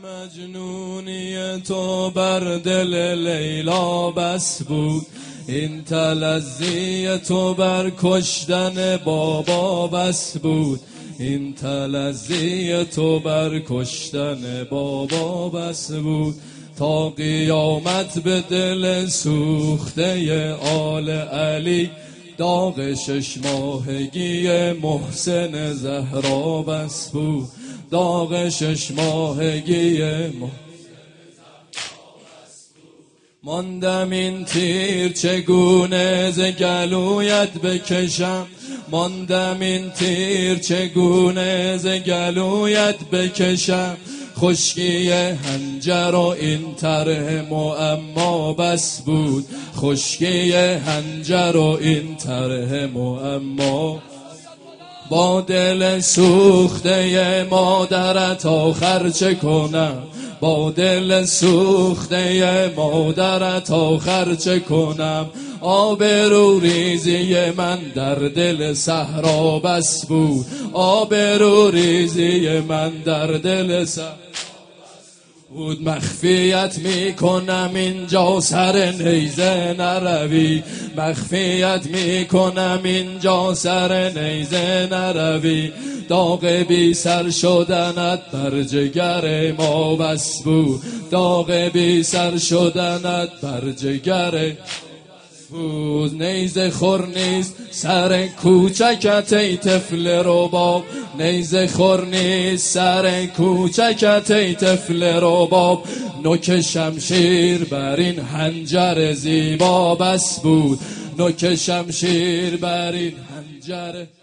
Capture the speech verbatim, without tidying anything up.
مجنونی تو بر دل لیلا بس بود، این تلذی تو بر کشتن بابا بس بود، این تلذی تو بر کشتن بابا بس بود. تا قیامت به دل سوخته آل علی، داغ شش ماهگی محسن زهرا بس بود، داغ شش ماهگی محسن. ماندم این تیر چگونه ز گلویت بکشم، ماندم این تیر چگونه ز گلویت بکشم، خشکی حنجر و این طرح معما بس بود، خشکی حنجر و این طرح معما. با دل سوخته مادرت آخر چه کنم، با دل سوخته مادرت آخر چه کنم، آبرو ریزی من در دل صحرا بس بود، آبرو ریزی من در دل صحرا بود. مخفیت میکنم اینجا سر نیزه نروی، مخفیت میکنم اینجا سر نیزه نروی، داغ بی سر شدنت بر جگر ما بس بود، داغ بی سر شدنت بر جگر بود. نیزه خور نیست سر کوچکت ای طفل رباب، نیزه خور نیست سر کوچکت ای طفل رباب، نوک شمشیر بر این حنجر زیبا بس بود، نوک شمشیر بر این حنجر